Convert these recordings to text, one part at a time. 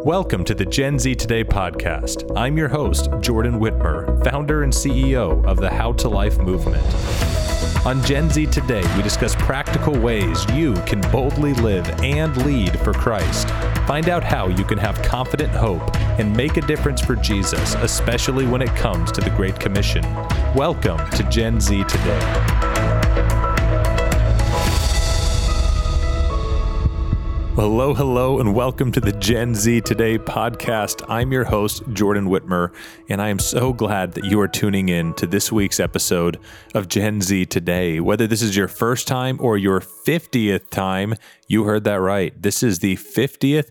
Welcome to the Gen Z Today podcast. I'm your host, Jordan Whitmer, founder and CEO of the How to Life movement. On Gen Z Today, we discuss practical ways you can boldly live and lead for Christ. Find out how you can have confident hope and make a difference for Jesus, especially when it comes to the Great Commission. Welcome to Gen Z Today. Hello, and welcome to the Gen Z Today podcast. I'm your host, Jordan Whitmer, and I am so glad that you are tuning in to this week's episode of Gen Z Today. Whether this is your first time or your 50th time, you heard that right. This is the 50th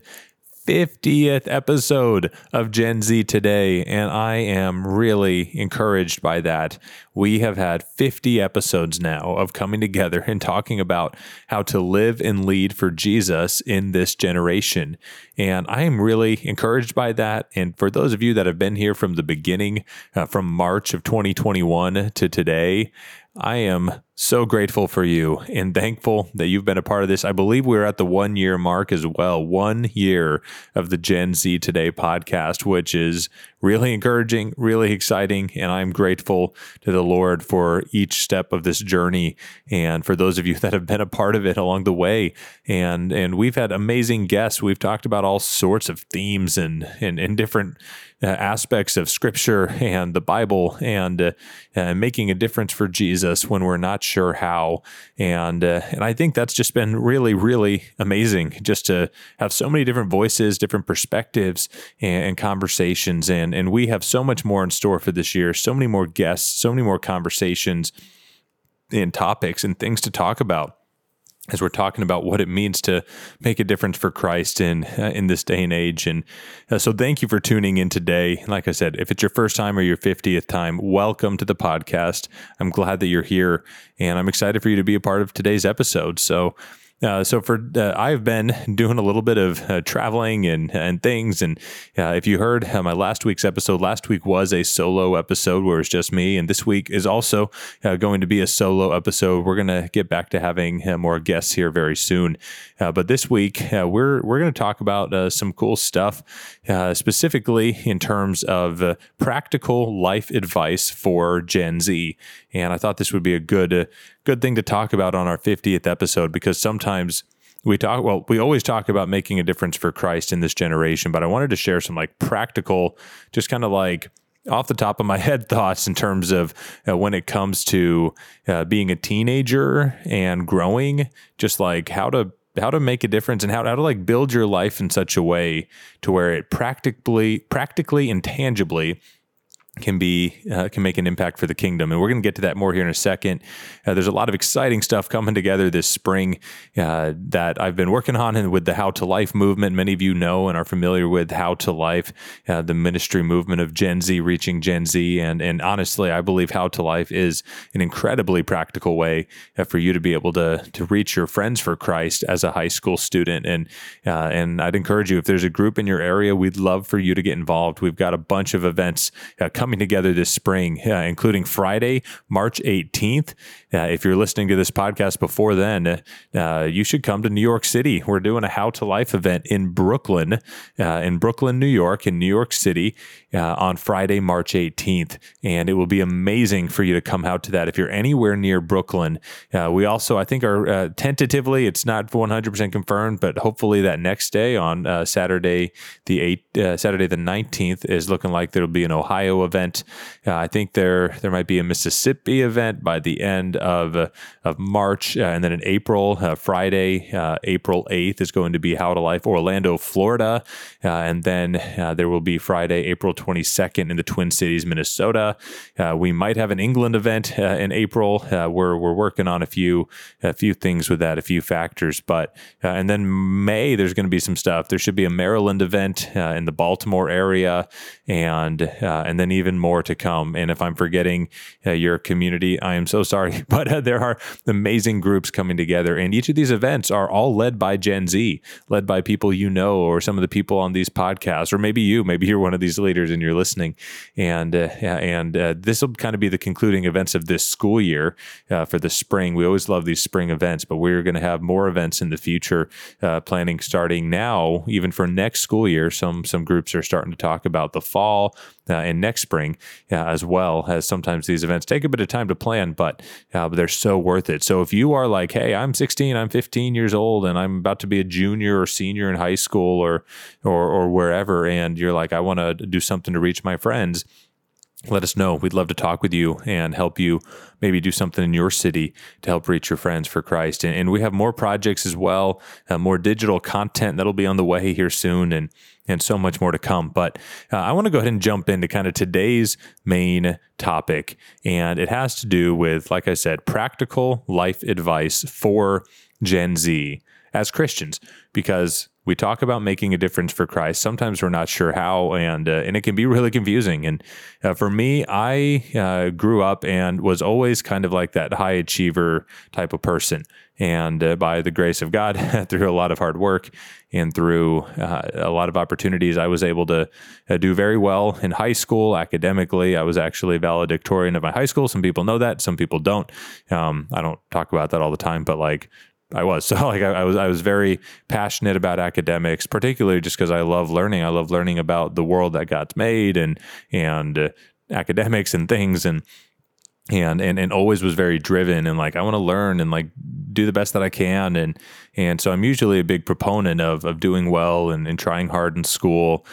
episode of Gen Z Today, and I am really encouraged by that. We have had 50 episodes now of coming together and talking about how to live and lead for Jesus in this generation, and I am really encouraged by that. And for those of you that have been here from the beginning, from March of 2021 to today, I am so grateful for you and thankful that you've been a part of this. I believe we're at the 1 year mark as well, 1 year of the Gen Z Today podcast, which is really encouraging, really exciting, and I'm grateful to the Lord for each step of this journey and for those of you that have been a part of it along the way. And we've had amazing guests. We've talked about all sorts of themes and different aspects of Scripture and the Bible and making a difference for Jesus when we're not sure how. And I think that's just been really, really amazing just to have so many different voices, different perspectives and conversations. And we have so much more in store for this year, so many more guests, so many more conversations and topics and things to talk about as we're talking about what it means to make a difference for Christ in this day and age. And so thank you for tuning in today. Like I said, if it's your first time or your 50th time, welcome to the podcast. I'm glad that you're here, and I'm excited for you to be a part of today's episode. So I've been doing a little bit of traveling and things. And if you heard my last week's episode, last week was a solo episode where it's just me. And this week is also going to be a solo episode. We're going to get back to having more guests here very soon. But this week, we're going to talk about some cool stuff, specifically in terms of practical life advice for Gen Z. And I thought this would be a good thing to talk about on our 50th episode, because sometimes we always talk about making a difference for Christ in this generation, but I wanted to share some practical, just kind of off the top of my head thoughts in terms of when it comes to being a teenager and growing, just how to make a difference and how to build your life in such a way to where it practically and tangibly can make an impact for the kingdom. And we're going to get to that more here in a second. There's a lot of exciting stuff coming together this spring that I've been working on, and with the How to Life movement. Many of you know and are familiar with How to Life, the ministry movement of Gen Z, reaching Gen Z. And honestly, I believe How to Life is an incredibly practical way for you to be able to reach your friends for Christ as a high school student. And I'd encourage you, if there's a group in your area, we'd love for you to get involved. We've got a bunch of events coming together this spring, including Friday, March 18th. If you're listening to this podcast before then, you should come to New York City. We're doing a How to Life event in Brooklyn, New York, in New York City on Friday, March 18th. And it will be amazing for you to come out to that. If you're anywhere near Brooklyn, we also, I think, are tentatively, it's not 100% confirmed, but hopefully that next day on Saturday the 19th is looking like there'll be an Ohio event. I think there might be a Mississippi event by the end of March, and then in April, Friday, April 8th is going to be How to Life Orlando, Florida, and then there will be Friday, April 22nd in the Twin Cities, Minnesota. We might have an England event in April. We're working on a few things with that, a few factors, but and then May there's going to be some stuff. There should be a Maryland event in the Baltimore area, and then even more to come. And if I'm forgetting your community, I am so sorry. But there are amazing groups coming together. And each of these events are all led by Gen Z, led by people you know, or some of the people on these podcasts, or maybe you're one of these leaders and you're listening. And this will kind of be the concluding events of this school year for the spring. We always love these spring events, but we're going to have more events in the future, planning starting now, even for next school year. Some groups are starting to talk about the fall and next spring, as well, as sometimes these events take a bit of time to plan, but they're so worth it. So if you are like, hey, I'm 16, I'm 15 years old, and I'm about to be a junior or senior in high school or wherever, and you're like, I want to do something to reach my friends, let us know. We'd love to talk with you and help you maybe do something in your city to help reach your friends for Christ. And we have more projects as well, more digital content that'll be on the way here soon, and so much more to come. But I want to go ahead and jump into kind of today's main topic. And it has to do with, like I said, practical life advice for Gen Z as Christians, because we talk about making a difference for Christ. Sometimes we're not sure how, and it can be really confusing. And for me, I grew up and was always kind of like that high achiever type of person. And by the grace of God, through a lot of hard work and through a lot of opportunities, I was able to do very well in high school academically. I was actually valedictorian of my high school. Some people know that, some people don't. I don't talk about that all the time, but I was. So I was very passionate about academics, particularly just because I love learning. I love learning about the world that God's made and academics and things and always was very driven and I want to learn and do the best that I can. And so I'm usually a big proponent of doing well and trying hard in school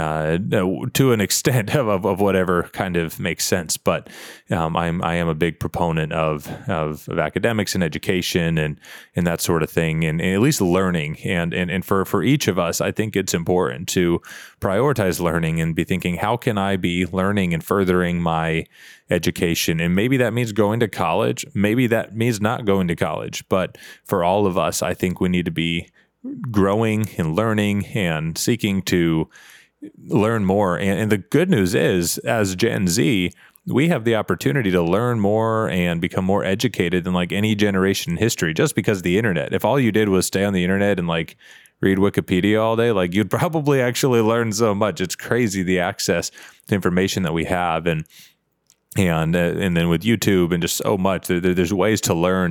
to an extent of whatever kind of makes sense. But I am a big proponent of academics and education and that sort of thing, and at least learning. And for each of us, I think it's important to prioritize learning and be thinking, how can I be learning and furthering my education? And maybe that means going to college. Maybe that means not going to college. But for all of us, I think we need to be growing and learning and seeking to learn more. And the good news is, as Gen Z, we have the opportunity to learn more and become more educated than any generation in history, just because of the internet. If all you did was stay on the internet and read Wikipedia all day, you'd probably actually learn so much. It's crazy, the access to information that we have. And then with YouTube and just so much, there's ways to learn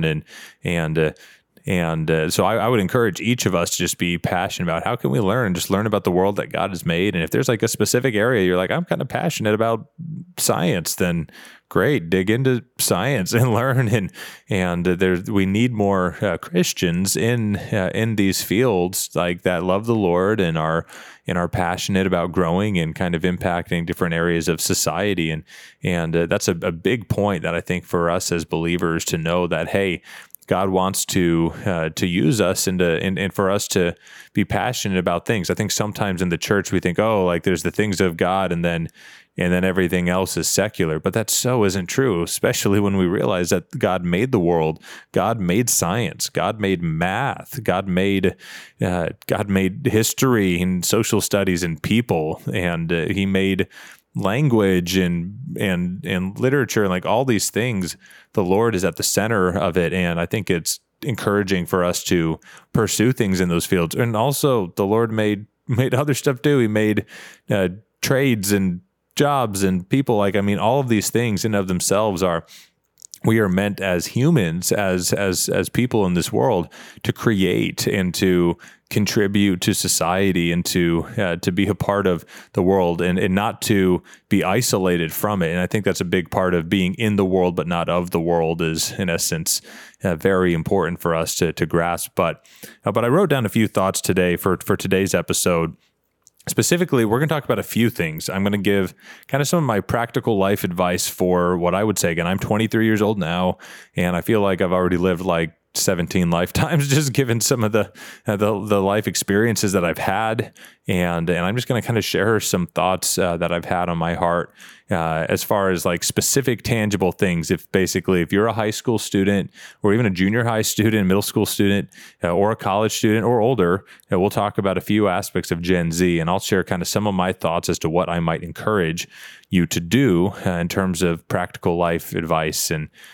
so I would encourage each of us to just be passionate about how can we learn, just learn about the world that God has made. And if there's a specific area you're I'm kind of passionate about science, then great, dig into science and learn. And we need more Christians in these fields that love the Lord and are passionate about growing and kind of impacting different areas of society. And that's a big point that I think for us as believers to know that, hey, God wants to use us and for us to be passionate about things. I think sometimes in the church we think, there's the things of God and then everything else is secular. But that so isn't true, especially when we realize that God made the world, God made science, God made math, God made history and social studies and people, and He made language and literature and all these things. The Lord is at the center of it, and I think it's encouraging for us to pursue things in those fields. And also, the Lord made other stuff too. He made trades and jobs and people. All of these things in of themselves we are meant as humans, as people in this world, to create and to contribute to society and to be a part of the world and not to be isolated from it. And I think that's a big part of being in the world but not of the world is, in essence, very important for us to grasp. But I wrote down a few thoughts today for today's episode. Specifically, we're going to talk about a few things. I'm going to give kind of some of my practical life advice for what I would say. Again, I'm 23 years old now, and I feel like I've already lived 17 lifetimes, just given some of the life experiences that I've had, and I'm just going to kind of share some thoughts that I've had on my heart as far as like specific tangible things. If you're a high school student or even a junior high student, middle school student, or a college student or older, we'll talk about a few aspects of Gen Z, and I'll share kind of some of my thoughts as to what I might encourage you to do in terms of practical life advice.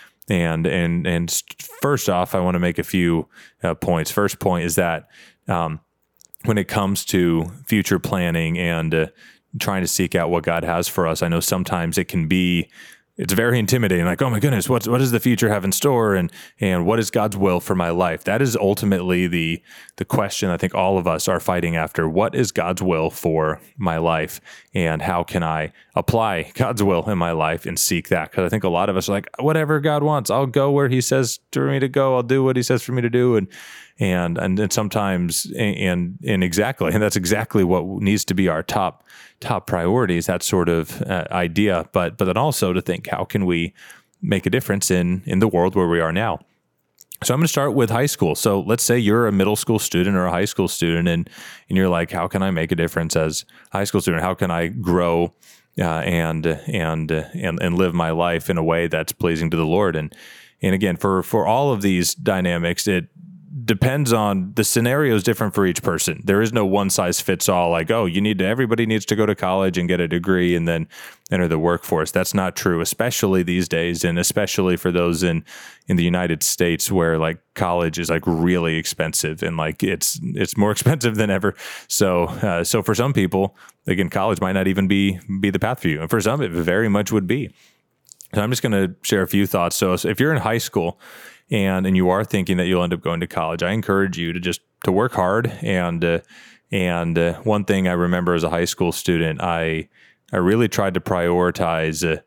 And first off, I want to make a few points. First point is that when it comes to future planning and trying to seek out what God has for us, I know sometimes it's very intimidating. Like, oh my goodness, what does the future have in store, and what is God's will for my life? That is ultimately the question I think all of us are fighting after. What is God's will for my life, and how can I apply God's will in my life and seek that? Because I think a lot of us are like, whatever God wants, I'll go where He says for me to go. I'll do what He says for me to do, and sometimes exactly, and that's exactly what needs to be our top priorities, that sort of idea. But then also to think, how can we make a difference in the world where we are now? So I'm going to start with high school. So let's say you're a middle school student or a high school student, and you're like, how can I make a difference as a high school student? How can I grow and live my life in a way that's pleasing to the Lord? And again, for all of these dynamics, it depends on the scenario is different for each person. There is no one size fits all, like, oh, everybody needs to go to college and get a degree and then enter the workforce. That's not true, especially these days, and especially for those in the United States where like college is like really expensive, and like it's more expensive than ever. So for some people, again, college might not even be the path for you. And for some, it very much would be. So I'm just going to share a few thoughts. So if you're in high school and you are thinking that you'll end up going to college, I encourage you to work hard. And one thing I remember as a high school student, I really tried to prioritize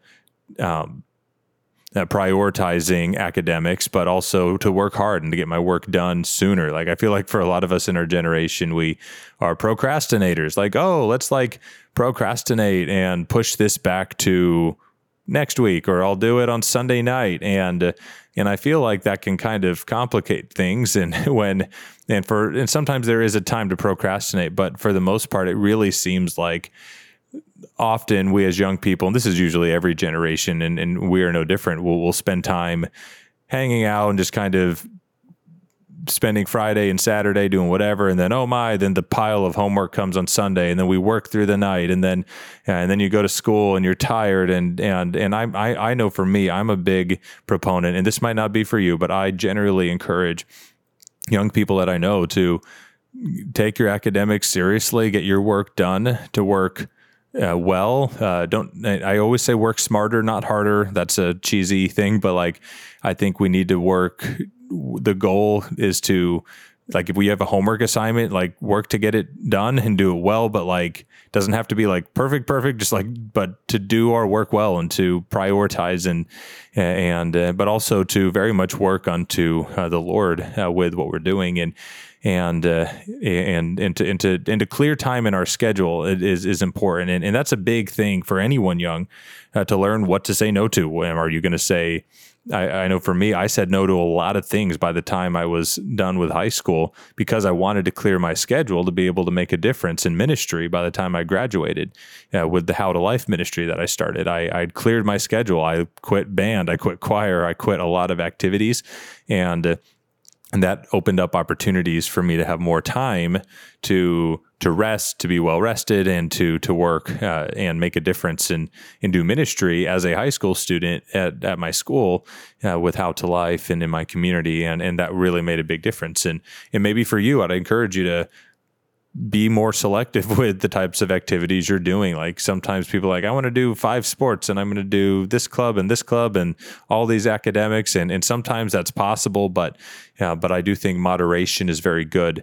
prioritizing academics, but also to work hard and to get my work done sooner. Like, I feel like for a lot of us in our generation, we are procrastinators. Like, oh, let's like procrastinate and push this back to next week, or I'll do it on Sunday night. And I feel like that can kind of complicate things. And sometimes there is a time to procrastinate, but for the most part, it really seems like often we as young people, and this is usually every generation, and we are no different, we'll spend time hanging out and just kind of spending Friday and Saturday doing whatever, and then then the pile of homework comes on Sunday, and then we work through the night, and then you go to school and you're tired, and I know for me, I'm a big proponent, and this might not be for you, but I generally encourage young people that I know to take your academics seriously, get your work done, to work well. I always say work smarter, not harder. That's a cheesy thing, but like, I think we need to work. The goal is to, like, if we have a homework assignment, like, work to get it done and do it well, but like, doesn't have to be like perfect, just like, but to do our work well and to prioritize but also to very much work unto the Lord with what we're doing, and to clear time in our schedule is important. And that's a big thing for anyone young, to learn what to say no to. Are you going to say, I know for me, I said no to a lot of things by the time I was done with high school, because I wanted to clear my schedule to be able to make a difference in ministry by the time I graduated with the How to Life ministry that I started. I'd cleared my schedule. I quit band. I quit choir. I quit a lot of activities, and that opened up opportunities for me to have more time to rest, to be well rested, and to work and make a difference and do ministry as a high school student at my school with How to Life and in my community, and that really made a big difference. And maybe for you, I'd encourage you to be more selective with the types of activities you're doing. Like, sometimes people are like, I want to do 5 sports, and I'm going to do this club and all these academics. And sometimes that's possible, but I do think moderation is very good.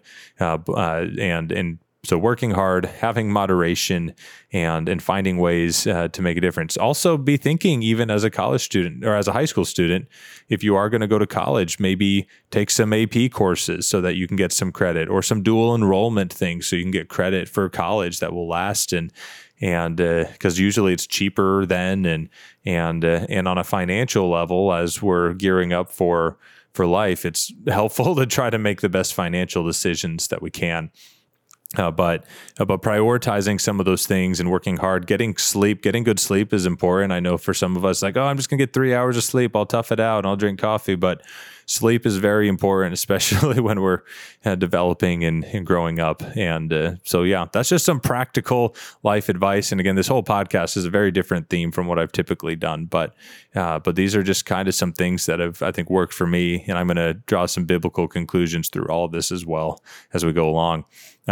So working hard, having moderation, and finding ways to make a difference. Also, be thinking, even as a college student or as a high school student, if you are going to go to college, maybe take some AP courses so that you can get some credit, or some dual enrollment things so you can get credit for college that will last. And because usually it's cheaper then, and on a financial level, as we're gearing up for for life, it's helpful to try to make the best financial decisions that we can. But prioritizing some of those things and working hard, getting good sleep is important. I know for some of us, like, oh, I'm just gonna get 3 hours of sleep. I'll tough it out and I'll drink coffee. But sleep is very important, especially when we're developing and growing up. And so, yeah, that's just some practical life advice. And again, this whole podcast is a very different theme from what I've typically done. But these are just kind of some things that have, I think, worked for me. And I'm going to draw some biblical conclusions through all of this as well as we go along.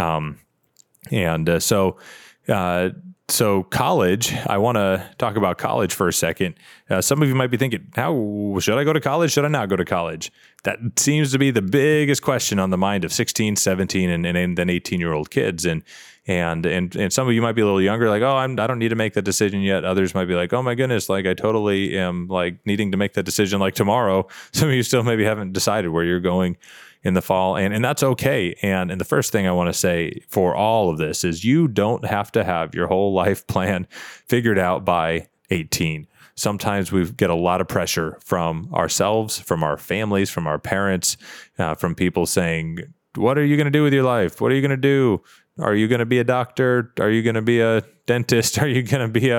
So college, I want to talk about college for a second. Some of you might be thinking, how should I go to college? Should I not go to college? That seems to be the biggest question on the mind of 16, 17, and then 18-year-old kids. And some of you might be a little younger, like, oh, I don't need to make that decision yet. Others might be like, oh my goodness, like I totally am like needing to make that decision like tomorrow. Some of you still maybe haven't decided where you're going in the fall, and that's okay. And the first thing I want to say for all of this is you don't have to have your whole life plan figured out by 18. Sometimes we get a lot of pressure from ourselves, from our families, from our parents, from people saying, what are you going to do with your life? What are you going to do? Are you going to be a doctor? Are you going to be a dentist? Are you going to be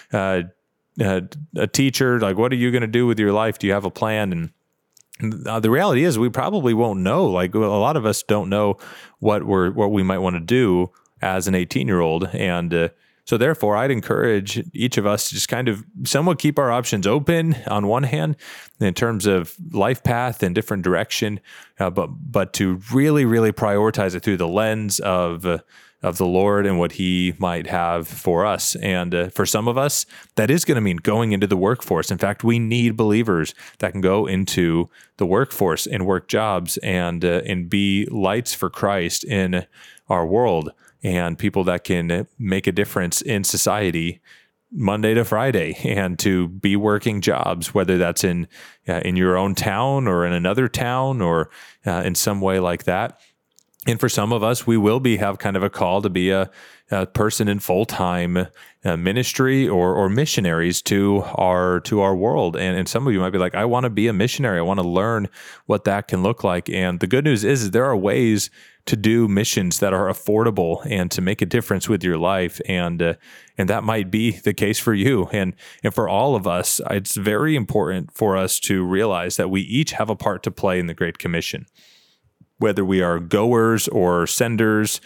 a teacher? Like, what are you going to do with your life? Do you have a plan? And the reality is we probably won't know. Like a lot of us don't know what we might want to do as an 18-year-old. And so therefore, I'd encourage each of us to just kind of somewhat keep our options open on one hand in terms of life path and different direction, but to really, really prioritize it through the lens of the Lord and what He might have for us. And for some of us, that is going to mean going into the workforce. In fact, we need believers that can go into the workforce and work jobs and be lights for Christ in our world, and people that can make a difference in society Monday to Friday, and to be working jobs, whether that's in your own town or in another town or in some way like that. And for some of us, we will have kind of a call to be a person in full-time ministry or missionaries to our world. And some of you might be like, I want to be a missionary. I want to learn what that can look like. And the good news is there are ways to do missions that are affordable and to make a difference with your life. And that might be the case for you. And for all of us, it's very important for us to realize that we each have a part to play in the Great Commission. Whether we are goers or senders,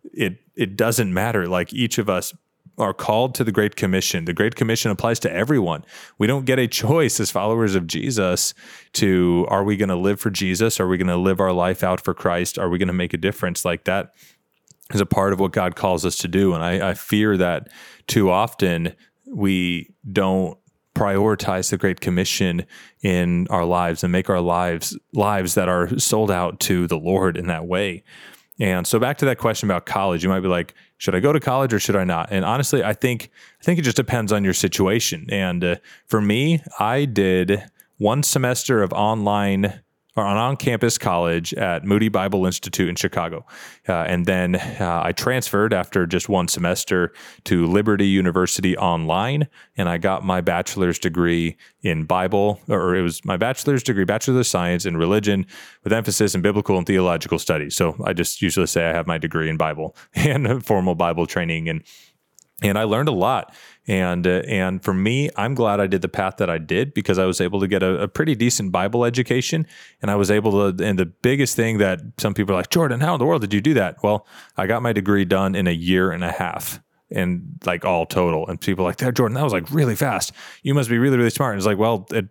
it doesn't matter. Like each of us are called to the Great Commission. The Great Commission applies to everyone. We don't get a choice as followers of Jesus are we going to live for Jesus? Are we going to live our life out for Christ? Are we going to make a difference? Like that is a part of what God calls us to do. And I fear that too often we don't prioritize the Great Commission in our lives and make our lives that are sold out to the Lord in that way. And so back to that question about college, you might be like, should I go to college or should I not? And honestly, I think it just depends on your situation. And for me, I did 1 semester of on-campus college at Moody Bible Institute in Chicago. And then I transferred after just 1 semester to Liberty University online, and I got my bachelor's degree in Bible, or it was my bachelor's degree, Bachelor of Science in Religion with emphasis in biblical and theological studies. So I just usually say I have my degree in Bible and formal Bible training, and I learned a lot. And for me, I'm glad I did the path that I did because I was able to get a pretty decent Bible education. And I was able to, and the biggest thing that some people are like, Jordan, how in the world did you do that? Well, I got my degree done in 1.5 years. And like all total, and people are like, Jordan, that was like really fast. You must be really, really smart. And it's like, well, it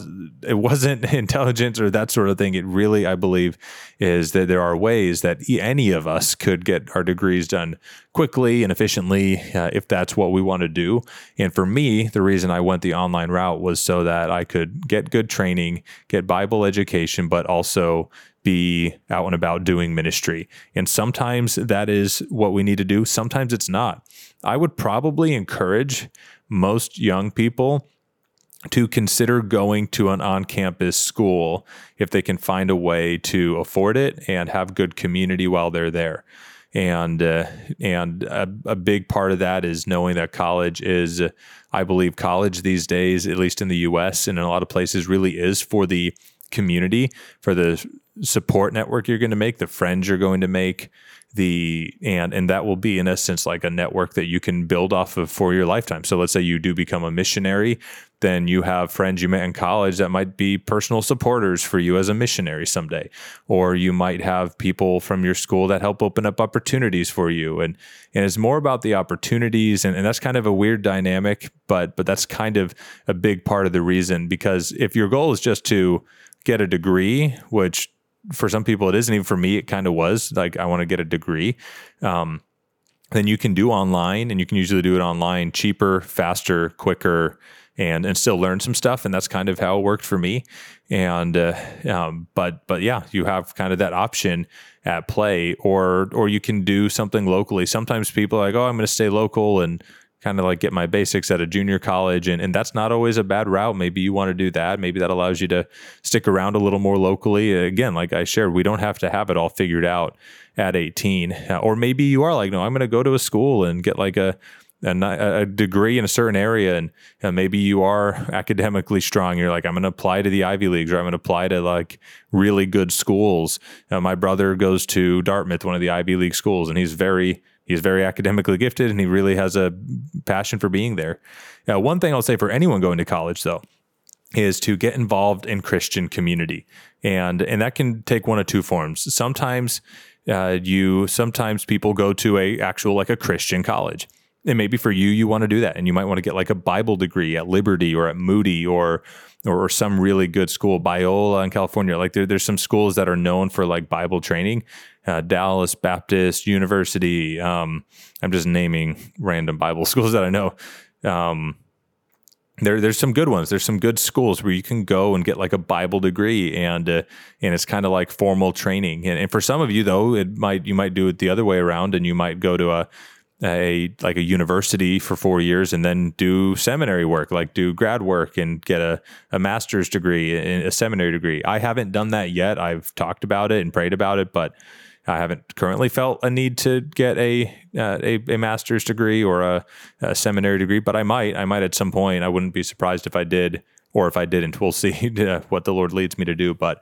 wasn't intelligence or that sort of thing. It really, I believe, is that there are ways that any of us could get our degrees done quickly and efficiently if that's what we want to do. And for me, the reason I went the online route was so that I could get good training, get Bible education, but also be out and about doing ministry. And sometimes that is what we need to do. Sometimes it's not. I would probably encourage most young people to consider going to an on-campus school if they can find a way to afford it and have good community while they're there. And a big part of that is knowing that college is, I believe college these days, at least in the U.S. and in a lot of places, really is for the community, for the support network you're going to make, the friends you're going to make, and that will be in essence like a network that you can build off of for your lifetime. So let's say you do become a missionary, then you have friends you met in college that might be personal supporters for you as a missionary someday. Or you might have people from your school that help open up opportunities for you. And it's more about the opportunities. And that's kind of a weird dynamic, but that's kind of a big part of the reason, because if your goal is just to get a degree, which for some people it isn't, even for me, it kind of was like, I want to get a degree. Then you can do online, and you can usually do it online cheaper, faster, quicker, and still learn some stuff. And that's kind of how it worked for me. And, but yeah, you have kind of that option at play, or you can do something locally. Sometimes people are like, oh, I'm going to stay local and kind of like get my basics at a junior college. And that's not always a bad route. Maybe you want to do that. Maybe that allows you to stick around a little more locally. Again, like I shared, we don't have to have it all figured out at 18. Or maybe you are like, no, I'm going to go to a school and get like a degree in a certain area. And maybe you are academically strong. You're like, I'm going to apply to the Ivy Leagues, or I'm going to apply to like really good schools. My brother goes to Dartmouth, one of the Ivy League schools, and he's very academically gifted, and he really has a passion for being there. One thing I'll say for anyone going to college, though, is to get involved in Christian community. And that can take one of two forms. Sometimes people go to a Christian college. And maybe for you want to do that, and you might want to get like a Bible degree at Liberty or at Moody or some really good school, Biola in California. Like there's some schools that are known for like Bible training, Dallas Baptist University. I'm just naming random Bible schools that I know. There's some good ones. There's some good schools where you can go and get like a Bible degree, and it's kind of like formal training. And for some of you though, you might do it the other way around, and you might go to a university for 4 years and then do seminary work, like do grad work and get a master's degree and a seminary degree. I haven't done that yet. I've talked about it and prayed about it, but I haven't currently felt a need to get a master's degree or a seminary degree, but I might at some point. I wouldn't be surprised if I did, or if I didn't. We'll see what the Lord leads me to do, but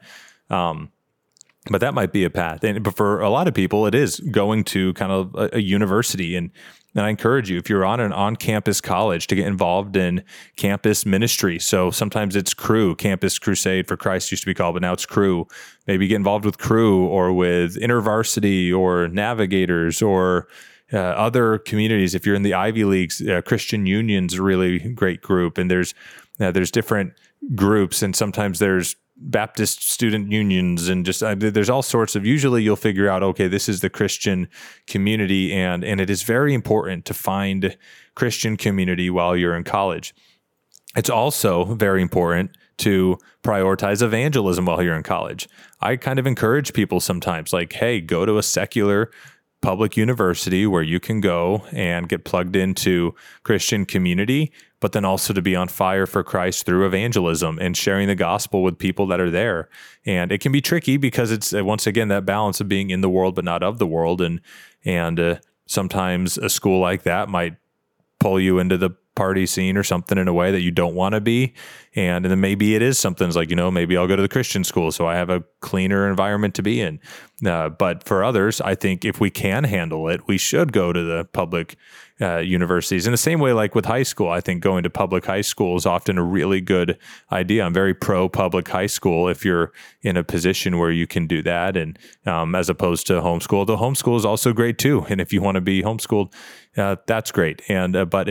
that might be a path. But for a lot of people, it is going to kind of a university. And I encourage you, if you're on an on-campus college, to get involved in campus ministry. So sometimes it's Cru, Campus Crusade for Christ used to be called, but now it's Cru. Maybe get involved with Cru or with InterVarsity or Navigators or other communities. If you're in the Ivy Leagues, Christian Union's a really great group. And there's different groups, and sometimes there's Baptist student unions, and just there's all sorts of. Usually you'll figure out, okay, this is the Christian community, and it is very important to find Christian community while you're in college. It's also very important to prioritize evangelism while you're in college. I kind of encourage people sometimes, like, hey, go to a secular public university where you can go and get plugged into Christian community, but then also to be on fire for Christ through evangelism and sharing the gospel with people that are there. And it can be tricky because it's, once again, that balance of being in the world but not of the world. And sometimes a school like that might pull you into the party scene or something in a way that you don't want to be. And then maybe it is something like, maybe I'll go to the Christian school so I have a cleaner environment to be in. But for others, I think if we can handle it, we should go to the public universities. In the same way, like with high school, I think going to public high school is often a really good idea. I'm very pro public high school if you're in a position where you can do that, and as opposed to homeschool. The homeschool is also great too. And if you want to be homeschooled, that's great. And but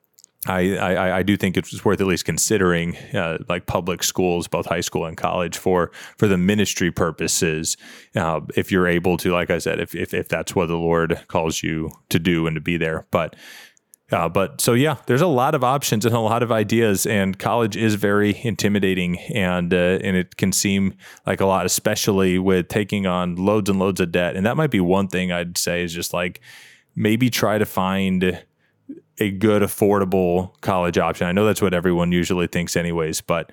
I do think it's worth at least considering like public schools, both high school and college, for the ministry purposes. If you're able to, like I said, if that's what the Lord calls you to do and to be there. But so yeah, there's a lot of options and a lot of ideas, and college is very intimidating, and it can seem like a lot, especially with taking on loads and loads of debt. And that might be one thing I'd say is just like maybe try to find a good, affordable college option. I know that's what everyone usually thinks anyways, but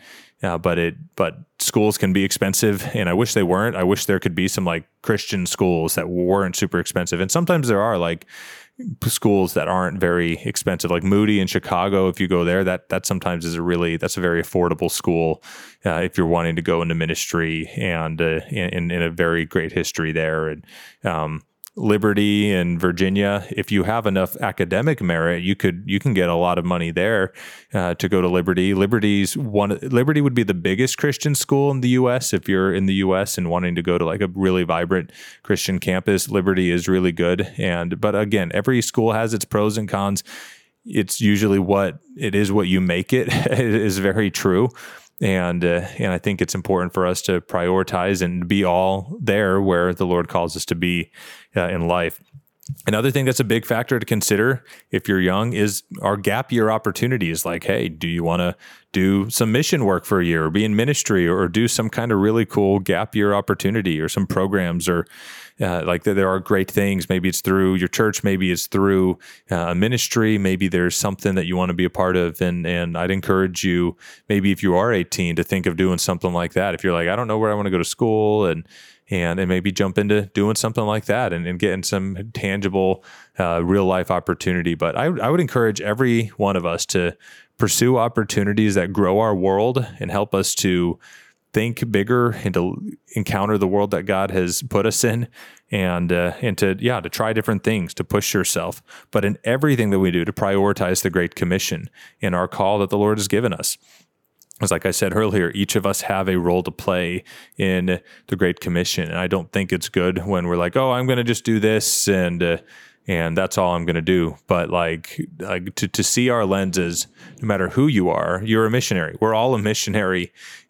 schools can be expensive, and I wish they weren't. I wish there could be some like Christian schools that weren't super expensive. And sometimes there are like schools that aren't very expensive, like Moody in Chicago. If you go there, that sometimes is that's a very affordable school if you're wanting to go into ministry, and in a very great history there. And Liberty in Virginia, if you have enough academic merit, you can get a lot of money there to go to Liberty. Liberty would be the biggest Christian school in the U.S. If you're in the U.S. and wanting to go to like a really vibrant Christian campus, Liberty is really good. But again, every school has its pros and cons. It's usually what you make it. It is very true. And I think it's important for us to prioritize and be all there where the Lord calls us to be in life. Another thing that's a big factor to consider if you're young is our gap year opportunities. Like, hey, do you want to do some mission work for a year, or be in ministry, or do some kind of really cool gap year opportunity, or some programs, or like there are great things. Maybe it's through your church, maybe it's through a ministry, maybe there's something that you want to be a part of. And I'd encourage you, maybe if you are 18, to think of doing something like that. If you're like, I don't know where I want to go to school, and maybe jump into doing something like that and getting some tangible, real life opportunity. But I would encourage every one of us to pursue opportunities that grow our world and help us to think bigger and to encounter the world that God has put us in, and to try different things, to push yourself. But in everything that we do, to prioritize the Great Commission and our call that the Lord has given us. As like I said earlier, each of us have a role to play in the Great Commission. And I don't think it's good when we're like, oh, I'm going to just do this and that's all I'm going to do. But like to see our lenses, no matter who you are, you're a missionary. We're all a missionary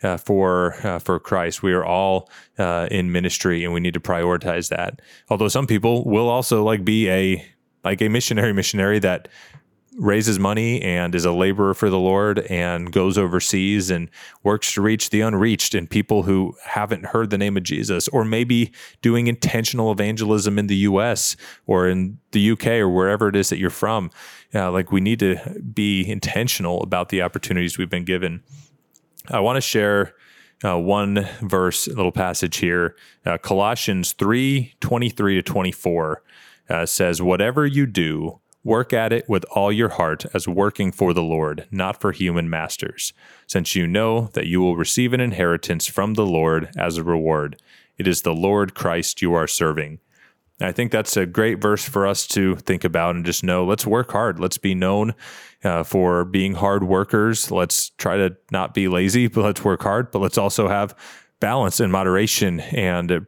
for Christ. We are all in ministry, and we need to prioritize that. Although some people will also like be a missionary that raises money and is a laborer for the Lord and goes overseas and works to reach the unreached and people who haven't heard the name of Jesus, or maybe doing intentional evangelism in the U.S. or in the U.K. or wherever it is that you're from. We need to be intentional about the opportunities we've been given. I want to share one verse, a little passage here. Colossians 3:23-24 says, "Whatever you do, work at it with all your heart as working for the Lord, not for human masters, since you know that you will receive an inheritance from the Lord as a reward. It is the Lord Christ you are serving." And I think that's a great verse for us to think about and just know, let's work hard. Let's be known for being hard workers. Let's try to not be lazy, but let's work hard. But let's also have balance and moderation, and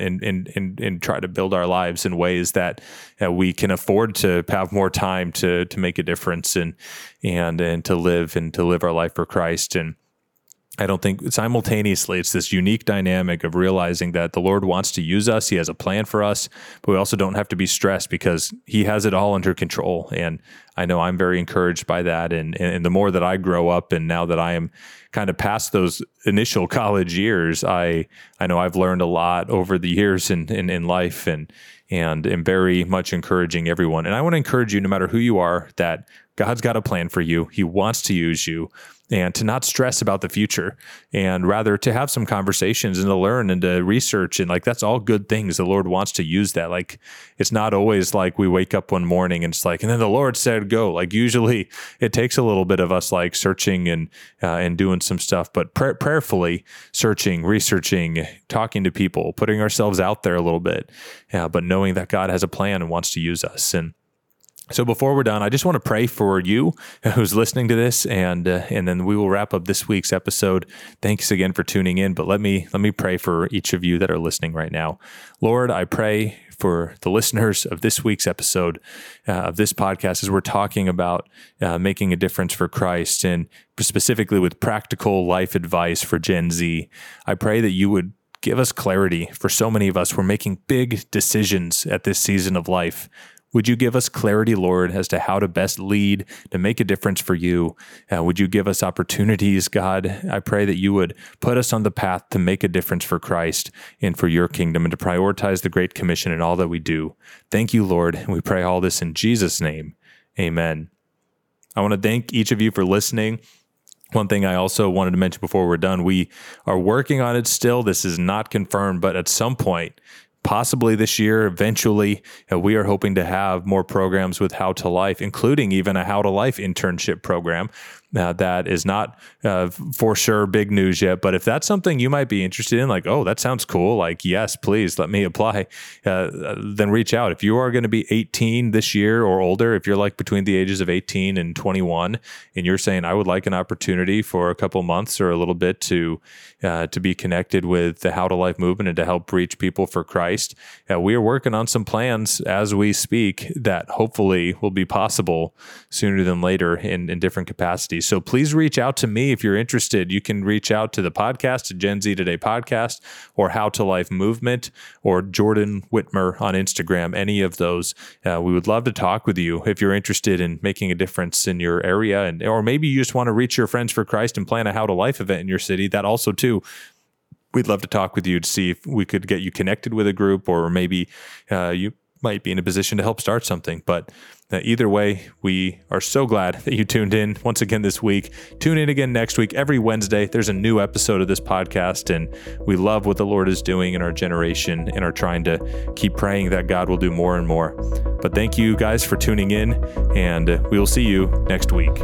try to build our lives in ways that we can afford to have more time to make a difference and to live our life for Christ. And I don't think simultaneously it's this unique dynamic of realizing that the Lord wants to use us. He has a plan for us, but we also don't have to be stressed because He has it all under control. And I know I'm very encouraged by that. And the more that I grow up, and now that I am kind of past those initial college years, I know I've learned a lot over the years in life, and am very much encouraging everyone. And I want to encourage you, no matter who you are, that God's got a plan for you. He wants to use you, and to not stress about the future, and rather to have some conversations and to learn and to research. And that's all good things. The Lord wants to use that. It's not always like we wake up one morning and it's and then the Lord said, go. Usually it takes a little bit of us searching and doing some stuff, but prayerfully searching, researching, talking to people, putting ourselves out there a little bit, but knowing that God has a plan and wants to use us. And so before we're done, I just want to pray for you who's listening to this, and then we will wrap up this week's episode. Thanks again for tuning in, but let me pray for each of you that are listening right now. Lord, I pray for the listeners of this week's episode of this podcast as we're talking about making a difference for Christ, and specifically with practical life advice for Gen Z. I pray that you would give us clarity. For so many of us, we're making big decisions at this season of life. Would you give us clarity, Lord, as to how to best lead, to make a difference for you? Would you give us opportunities, God? I pray that you would put us on the path to make a difference for Christ and for your kingdom, and to prioritize the Great Commission in all that we do. Thank you, Lord. And we pray all this in Jesus' name. Amen. I want to thank each of you for listening. One thing I also wanted to mention before we're done, we are working on it still. This is not confirmed, but at some point, possibly this year, eventually, we are hoping to have more programs with How to Life, including even a How to Life internship program. That is not for sure big news yet, but if that's something you might be interested in, like, oh, that sounds cool, like, yes, please let me apply, then reach out. If you are going to be 18 this year or older, if you're like between the ages of 18 and 21, and you're saying, I would like an opportunity for a couple months or a little bit to be connected with the How to Life movement and to help reach people for Christ, we are working on some plans as we speak that hopefully will be possible sooner than later in different capacities. So please reach out to me if you're interested. You can reach out to the podcast, to Gen Z Today Podcast, or How to Life Movement, or Jordan Whitmer on Instagram, any of those. We would love to talk with you if you're interested in making a difference in your area, or maybe you just want to reach your friends for Christ and plan a How to Life event in your city. That also too. We'd love to talk with you to see if we could get you connected with a group, or maybe you might be in a position to help start something. But either way, we are so glad that you tuned in once again this week. Tune in again next week. Every Wednesday, there's a new episode of this podcast, and we love what the Lord is doing in our generation and are trying to keep praying that God will do more and more. But thank you guys for tuning in, and we will see you next week.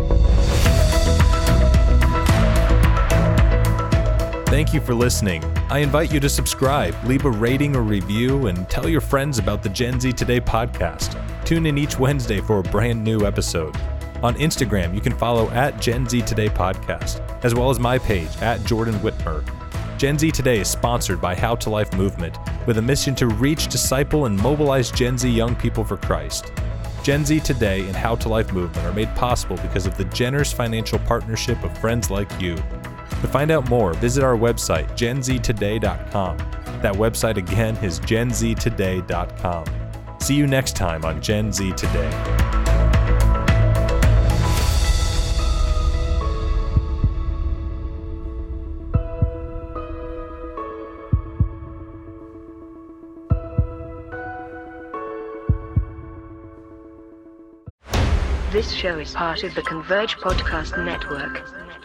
Thank you for listening. I invite you to subscribe, leave a rating or review, and tell your friends about the Gen Z Today podcast. Tune in each Wednesday for a brand new episode. On Instagram, you can follow at Gen Z Today Podcast, as well as my page at Jordan Whitmer. Gen Z Today is sponsored by How to Life Movement, with a mission to reach, disciple, and mobilize Gen Z young people for Christ. Gen Z Today and How to Life Movement are made possible because of the generous financial partnership of friends like you. To find out more, visit our website, genztoday.com. That website again is genztoday.com. See you next time on Gen Z Today. This show is part of the Converge Podcast Network.